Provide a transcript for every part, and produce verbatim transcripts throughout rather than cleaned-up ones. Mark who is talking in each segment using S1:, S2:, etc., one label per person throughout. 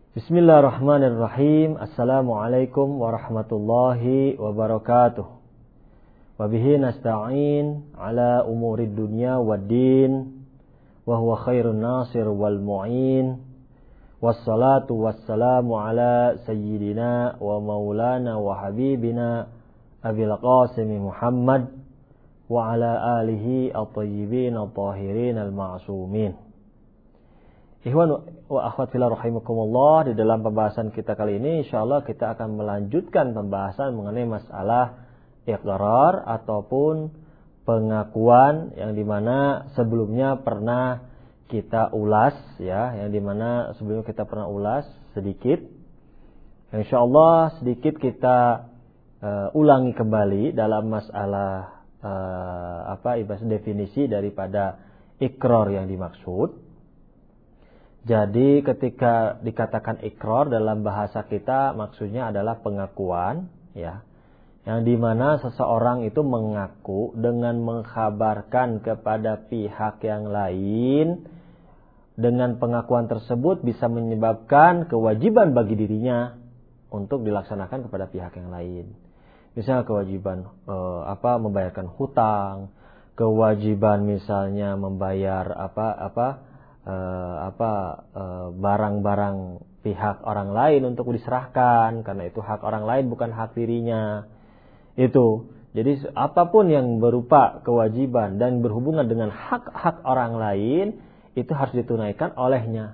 S1: Bismillahirrahmanirrahim. Assalamualaikum warahmatullahi wabarakatuh. Wabihi nasta'in ala umurid dunya waddin. Wa huwa khairun nasir wal mu'in. Wassalatu wassalamu ala sayyidina wa maulana wa habibina Abil Qasim Muhammad wa ala alihi at-tayyibin at-tahirin al-ma'sumin. Ikhwan wa akhwat fillah rahimakumullah, di dalam pembahasan kita kali ini insyaallah kita akan melanjutkan pembahasan mengenai masalah iqrar ataupun pengakuan yang dimana sebelumnya pernah kita ulas ya, yang dimana sebelumnya kita pernah ulas sedikit. Insyaallah sedikit kita uh, ulangi kembali dalam masalah uh, apa ibarat definisi daripada iqrar yang dimaksud. Jadi ketika dikatakan ikrar dalam bahasa kita maksudnya adalah pengakuan ya, yang dimana seseorang itu mengaku dengan mengkhabarkan kepada pihak yang lain. Dengan pengakuan tersebut bisa menyebabkan kewajiban bagi dirinya untuk dilaksanakan kepada pihak yang lain. Misalnya kewajiban eh, apa membayarkan hutang, kewajiban misalnya membayar apa apa Uh, apa uh, barang-barang pihak orang lain untuk diserahkan karena itu hak orang lain bukan hak dirinya. Itu. Jadi apapun yang berupa kewajiban dan berhubungan dengan hak-hak orang lain itu harus ditunaikan olehnya.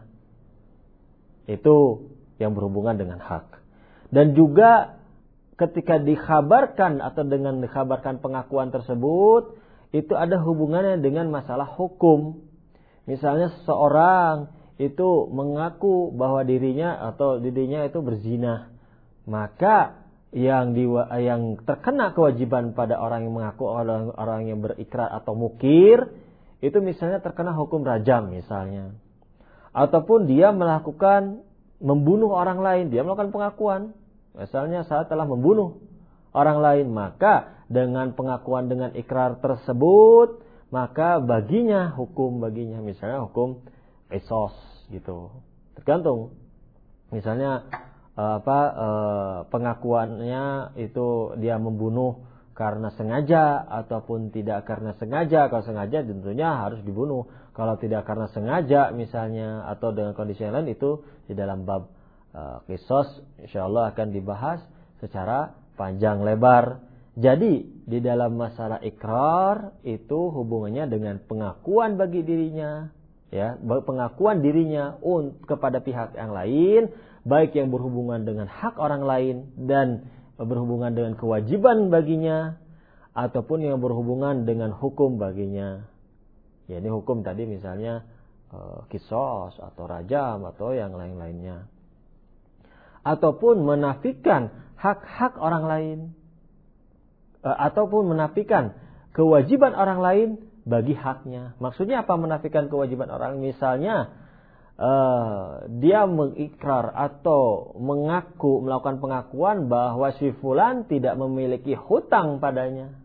S1: Itu yang berhubungan dengan hak. Dan juga ketika dikhabarkan atau dengan dikhabarkan pengakuan tersebut itu ada hubungannya dengan masalah hukum. Misalnya seseorang itu mengaku bahwa dirinya atau dirinya itu berzina, maka yang di, yang terkena kewajiban pada orang yang mengaku, orang orang yang berikrar atau mukir itu misalnya terkena hukum rajam misalnya, ataupun dia melakukan membunuh orang lain, dia melakukan pengakuan, misalnya saya telah membunuh orang lain, maka dengan pengakuan dengan ikrar tersebut maka baginya hukum baginya misalnya hukum qisas gitu. Tergantung. Misalnya apa pengakuannya itu dia membunuh karena sengaja ataupun tidak karena sengaja. Kalau sengaja tentunya harus dibunuh. Kalau tidak karena sengaja misalnya atau dengan kondisi yang lain itu di dalam bab qisas insyaallah akan dibahas secara panjang lebar. Jadi di dalam masalah ikrar itu hubungannya dengan pengakuan bagi dirinya, ya, pengakuan dirinya kepada pihak yang lain, baik yang berhubungan dengan hak orang lain dan berhubungan dengan kewajiban baginya, ataupun yang berhubungan dengan hukum baginya. Ya, ini hukum tadi misalnya uh, qisas atau rajam atau yang lain-lainnya, ataupun menafikan hak-hak orang lain. Ataupun menafikan kewajiban orang lain bagi haknya. Maksudnya apa menafikan kewajiban orang? Misalnya uh, dia mengikrar atau mengaku melakukan pengakuan bahwa si fulan tidak memiliki hutang padanya.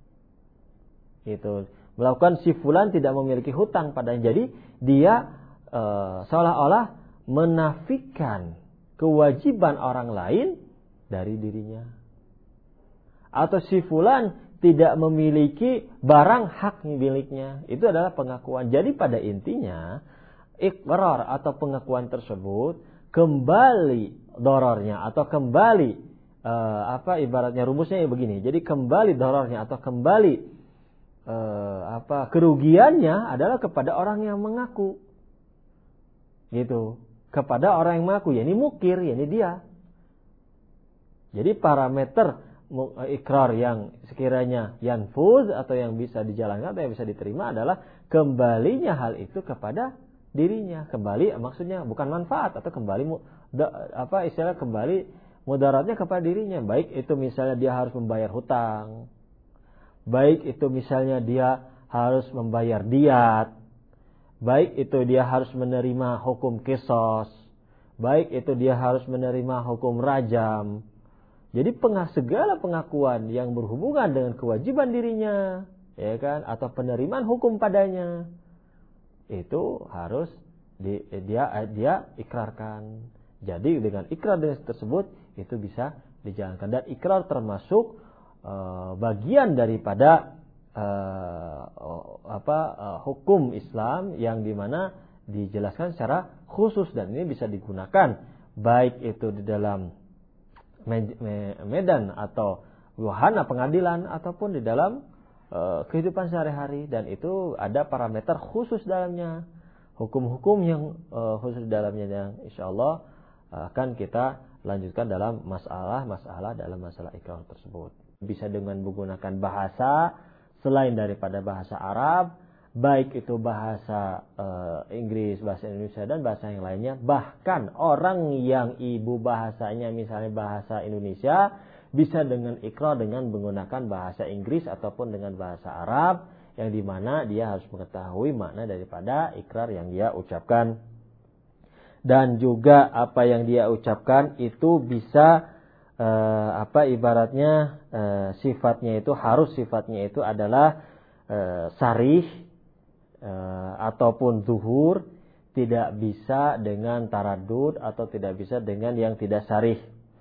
S1: Itu melakukan si fulan tidak memiliki hutang padanya. Jadi dia uh, seolah-olah menafikan kewajiban orang lain dari dirinya. Atau si fulan tidak memiliki barang hak miliknya. Itu adalah pengakuan. Jadi pada intinya ikrar atau pengakuan tersebut kembali dorornya atau kembali uh, apa ibaratnya rumusnya begini. Jadi kembali dorornya atau kembali uh, apa kerugiannya adalah kepada orang yang mengaku. Gitu. Kepada orang yang mengaku, yakni mukir, yakni dia. Jadi parameter ikrar yang sekiranya yanfuz atau yang bisa dijalankan atau yang bisa diterima adalah kembalinya hal itu kepada dirinya. Kembali maksudnya bukan manfaat atau kembali apa istilah kembali mudaratnya kepada dirinya. Baik itu misalnya dia harus membayar hutang, baik itu misalnya dia harus membayar diat, baik itu dia harus menerima hukum qisas, baik itu dia harus menerima hukum rajam. Jadi pengah segala pengakuan yang berhubungan dengan kewajiban dirinya, ya kan, atau penerimaan hukum padanya, itu harus di, dia dia ikrarkan. Jadi dengan ikrar dengan tersebut itu bisa dijalankan, dan ikrar termasuk uh, bagian daripada uh, apa uh, hukum Islam yang dimana dijelaskan secara khusus, dan ini bisa digunakan baik itu di dalam medan atau wahana pengadilan ataupun di dalam uh, kehidupan sehari-hari, dan itu ada parameter khusus dalamnya, hukum-hukum yang uh, khusus dalamnya yang insyaallah uh, akan kita lanjutkan dalam masalah-masalah dalam masalah ikrar tersebut. Bisa dengan menggunakan bahasa selain daripada bahasa Arab, baik itu bahasa uh, Inggris, bahasa Indonesia, dan bahasa yang lainnya. Bahkan orang yang ibu bahasanya misalnya bahasa Indonesia bisa dengan ikrar dengan menggunakan bahasa Inggris ataupun dengan bahasa Arab, yang dimana dia harus mengetahui makna daripada ikrar yang dia ucapkan. Dan juga apa yang dia ucapkan itu bisa uh, apa ibaratnya uh, sifatnya itu harus sifatnya itu adalah uh, sarih uh, ataupun zuhur, tidak bisa dengan taradud atau tidak bisa dengan yang tidak sarih.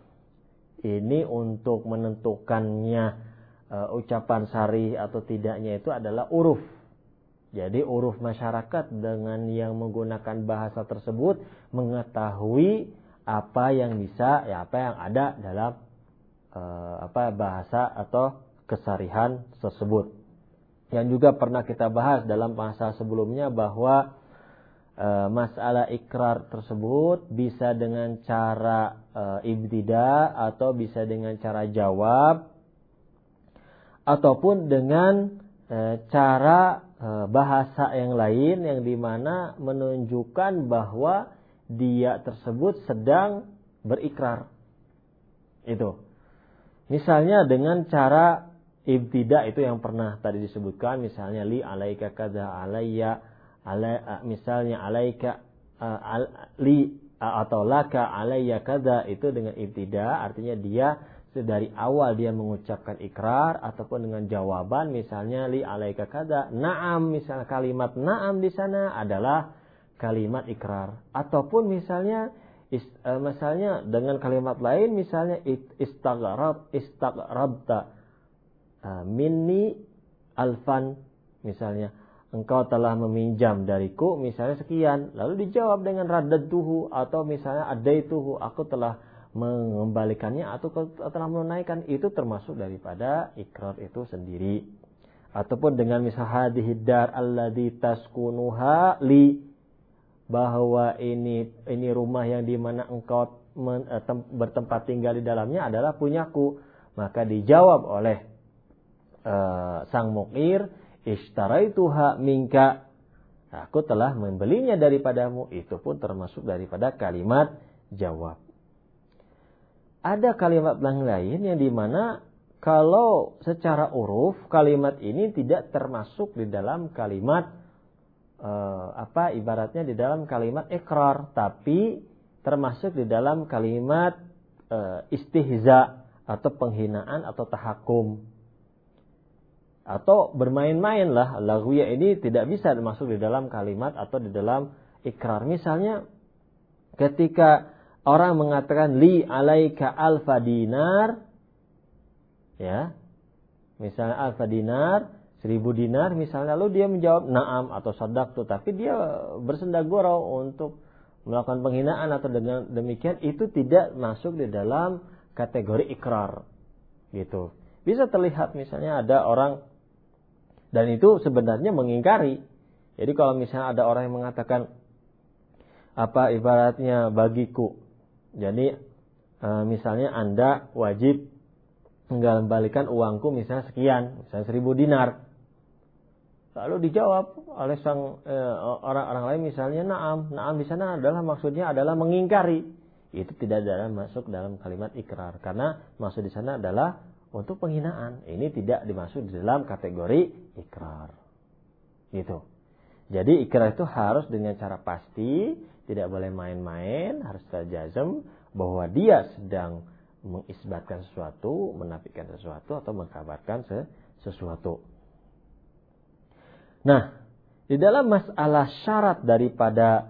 S1: Ini untuk menentukannya uh, ucapan sarih atau tidaknya itu adalah uruf. Jadi uruf masyarakat dengan yang menggunakan bahasa tersebut mengetahui apa yang bisa, ya apa yang ada dalam uh, apa bahasa atau kesarihan tersebut. Yang juga pernah kita bahas dalam bahasa sebelumnya bahwa uh, masalah ikrar tersebut bisa dengan cara uh, ibtida atau bisa dengan cara jawab ataupun dengan uh, cara bahasa yang lain yang dimana menunjukkan bahwa dia tersebut sedang berikrar. Itu. Misalnya dengan cara ibtida itu yang pernah tadi disebutkan, misalnya li alaika kada alayya, alay, misalnya alaika uh, al, li uh, atau laka alayya kada, itu dengan ibtida artinya dia dari awal dia mengucapkan ikrar, ataupun dengan jawaban misalnya li alaika kada, na'am, misalnya kalimat na'am di sana adalah kalimat ikrar, ataupun misalnya is, uh, misalnya dengan kalimat lain misalnya istaghrab istaghrabta uh, minni alfan, misalnya engkau telah meminjam dariku misalnya sekian, lalu dijawab dengan radadtuhu, atau misalnya adaituhu, aku telah mengembalikannya atau telah menunaikan, itu termasuk daripada ikrar itu sendiri. Ataupun dengan misal hadhihi dar alladzi taskunuha li, bahwa ini ini rumah yang di mana engkau men, eh, tem, bertempat tinggal di dalamnya adalah punyaku, maka dijawab oleh eh, sang muqir, ishtaraituha minka, aku telah membelinya daripadamu, itu pun termasuk daripada kalimat jawab. Ada kalimat lain yang dimana kalau secara uruf kalimat ini tidak termasuk di dalam kalimat eh, apa ibaratnya di dalam kalimat ikrar, tapi termasuk di dalam kalimat eh, istihza atau penghinaan atau tahakum atau bermain-main lah. Laghwiyah ini tidak bisa masuk di dalam kalimat atau di dalam ikrar. Misalnya ketika orang mengatakan li alaika alfa dinar, ya, misalnya alfa dinar, seribu dinar, misalnya, lalu dia menjawab na'am atau sadaqtu, tapi dia bersenda gurau untuk melakukan penghinaan atau dengan demikian, itu tidak masuk di dalam kategori ikrar, gitu. Bisa terlihat misalnya ada orang, dan itu sebenarnya mengingkari. Jadi kalau misalnya ada orang yang mengatakan apa ibaratnya bagiku, jadi e, misalnya Anda wajib mengembalikan uangku misalnya sekian, misalnya seribu dinar. Lalu dijawab oleh sang e, orang-orang lain misalnya na'am. Na'am di sana adalah maksudnya adalah mengingkari. Itu tidak dalam masuk dalam kalimat ikrar, karena maksud di sana adalah untuk penghinaan. Ini tidak dimasuk di dalam kategori ikrar. Gitu. Jadi ikrar itu harus dengan cara pasti, tidak boleh main-main, harus terjazm bahwa dia sedang mengisbatkan sesuatu, menafikan sesuatu, atau mengkabarkan sesuatu. Nah, di dalam masalah syarat daripada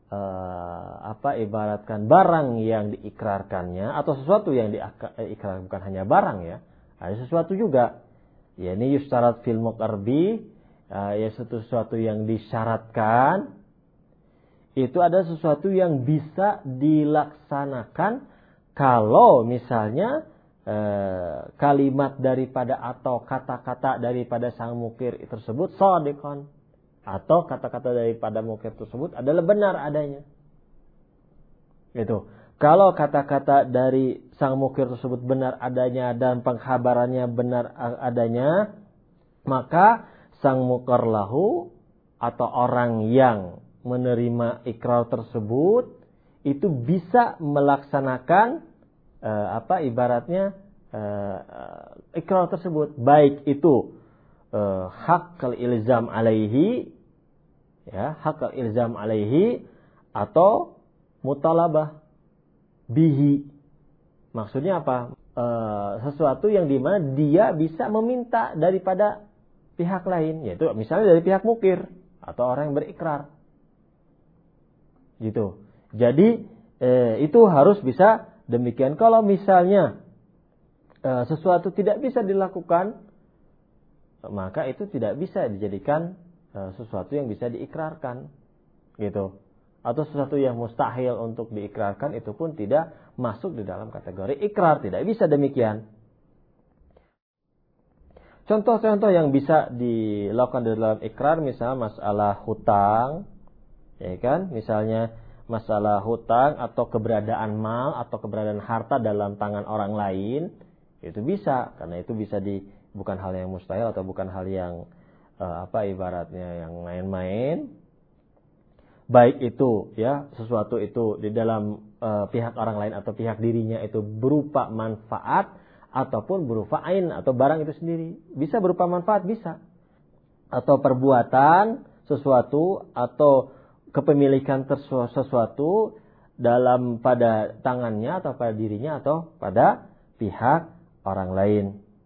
S1: uh, apa ibaratkan barang yang diikrarkannya atau sesuatu yang diikrarkan, bukan hanya barang ya, ada sesuatu juga. Ya ini yustarat fil muqarbi, uh, ya sesuatu yang disyaratkan. Itu ada sesuatu yang bisa dilaksanakan kalau misalnya eh, kalimat daripada atau kata-kata daripada sang mukir tersebut shadiqan, atau kata-kata daripada mukir tersebut adalah benar adanya. Gitu. Kalau kata-kata dari sang mukir tersebut benar adanya dan pengkhabarannya benar adanya, maka sang mukar lahu atau orang yang menerima ikrar tersebut itu bisa melaksanakan uh, apa ibaratnya uh, uh, ikrar tersebut, baik itu uh, hak al-ilzam alaihi, ya hak al-ilzam alaihi, atau mutalabah bihi. Maksudnya apa? Uh, sesuatu yang dimana dia bisa meminta daripada pihak lain, yaitu misalnya dari pihak mukir atau orang yang berikrar. Gitu. Jadi eh, itu harus bisa demikian. Kalau misalnya eh, sesuatu tidak bisa dilakukan, maka itu tidak bisa dijadikan eh, sesuatu yang bisa diikrarkan. Gitu. Atau sesuatu yang mustahil untuk diikrarkan, itu pun tidak masuk di dalam kategori ikrar. Tidak bisa demikian. Contoh-contoh yang bisa dilakukan di dalam ikrar, misalnya masalah hutang, ya kan, misalnya masalah hutang atau keberadaan mal atau keberadaan harta dalam tangan orang lain, itu bisa, karena itu bisa di bukan hal yang mustahil atau bukan hal yang uh, apa ibaratnya yang main-main. Baik itu ya sesuatu itu di dalam uh, pihak orang lain atau pihak dirinya itu berupa manfaat ataupun berupa ain atau barang itu sendiri. Bisa berupa manfaat, bisa. Atau perbuatan sesuatu atau kepemilikan sesuatu dalam pada tangannya atau pada dirinya atau pada pihak orang lain.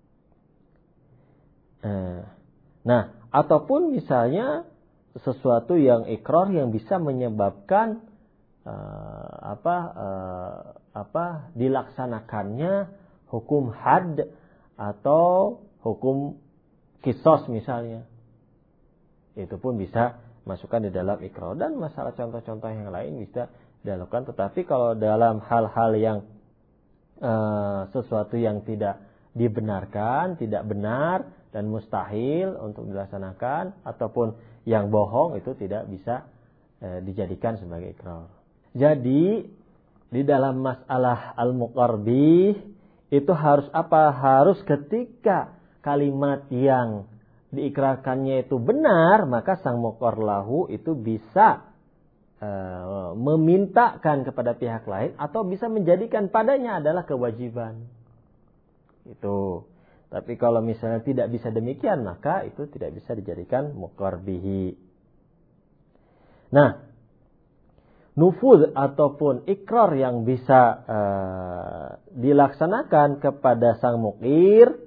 S1: Nah, ataupun misalnya sesuatu yang ikrar yang bisa menyebabkan uh, apa uh, apa dilaksanakannya hukum had atau hukum kisos misalnya. Itu pun bisa masukkan di dalam ikrar, dan masalah contoh-contoh yang lain bisa dilakukan. Tetapi kalau dalam hal-hal yang uh, sesuatu yang tidak dibenarkan, tidak benar dan mustahil untuk dilaksanakan ataupun yang bohong, itu tidak bisa uh, dijadikan sebagai ikrar. Jadi di dalam masalah al-muqarbi itu harus apa? Harus ketika kalimat yang diikrarkannya itu benar, maka sang muqar lahu itu bisa e, memintakan kepada pihak lain atau bisa menjadikan padanya adalah kewajiban. Itu. Tapi kalau misalnya tidak bisa demikian, maka itu tidak bisa dijadikan muqar bihi. Nah, nufuz ataupun ikrar yang bisa e, dilaksanakan kepada sang muqir,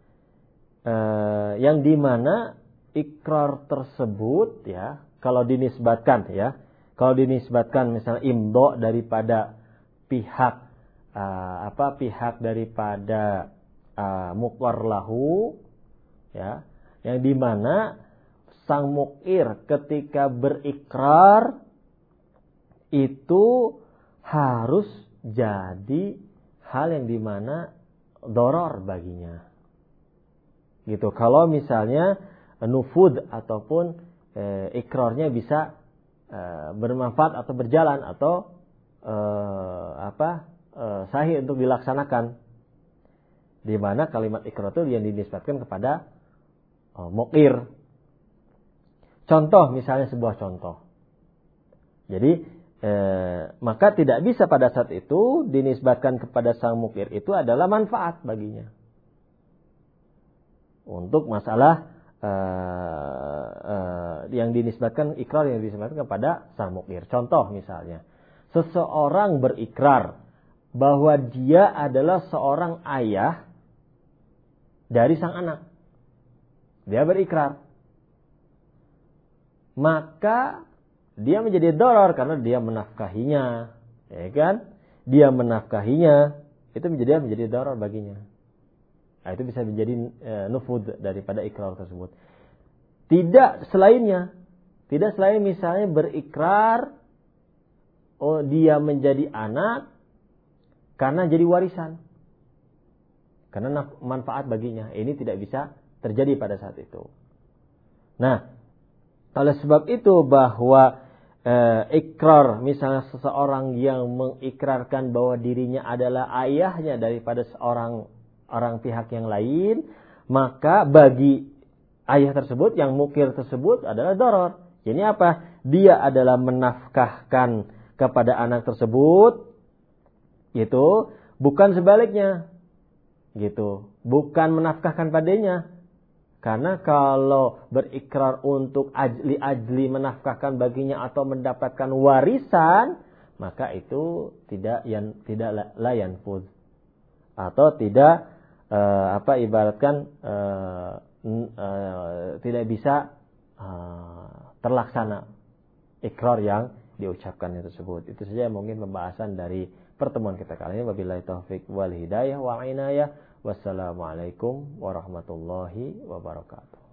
S1: Uh, yang dimana ikrar tersebut ya kalau dinisbatkan ya kalau dinisbatkan misalnya imdo daripada pihak uh, apa pihak daripada uh, muqar lahu ya yang dimana sang mukir ketika berikrar itu harus jadi hal yang dimana doror baginya. Gitu. Kalau misalnya nufud ataupun e, ikrarnya bisa e, bermanfaat atau berjalan atau e, apa e, sahih untuk dilaksanakan, di mana kalimat ikrar itu yang dinisbatkan kepada e, muqir. Contoh misalnya sebuah contoh. Jadi e, maka tidak bisa pada saat itu dinisbatkan kepada sang muqir itu adalah manfaat baginya. Untuk masalah uh, uh, yang dinisbatkan ikrar yang dinisbatkan kepada sang mukir. Contoh misalnya, seseorang berikrar bahwa dia adalah seorang ayah dari sang anak. Dia berikrar. Maka dia menjadi darar karena dia menafkahinya, ya kan? Dia menafkahinya, itu menjadi menjadi darar baginya. Nah, itu bisa menjadi e, nufud daripada ikrar tersebut. Tidak selainnya, tidak selain misalnya berikrar, oh dia menjadi anak karena jadi warisan, karena manfaat baginya. Ini tidak bisa terjadi pada saat itu. Nah, oleh sebab itu bahwa e, ikrar, misalnya seseorang yang mengikrarkan bahwa dirinya adalah ayahnya daripada seorang orang pihak yang lain, maka bagi ayah tersebut, yang mukir tersebut adalah darar. Jadi apa? Dia adalah menafkahkan kepada anak tersebut, gitu, bukan sebaliknya, gitu, bukan menafkahkan padanya. Karena kalau berikrar untuk ajli-ajli menafkahkan baginya atau mendapatkan warisan, maka itu tidak yang tidak layan fuz, atau tidak Uh, apa ibaratkan uh, uh, tidak bisa uh, terlaksana ikrar yang diucapkan tersebut. Itu saja mungkin pembahasan dari pertemuan kita kali ini. Wabillahi taufik wal hidayah wa inayah. Wassalamualaikum warahmatullahi wabarakatuh.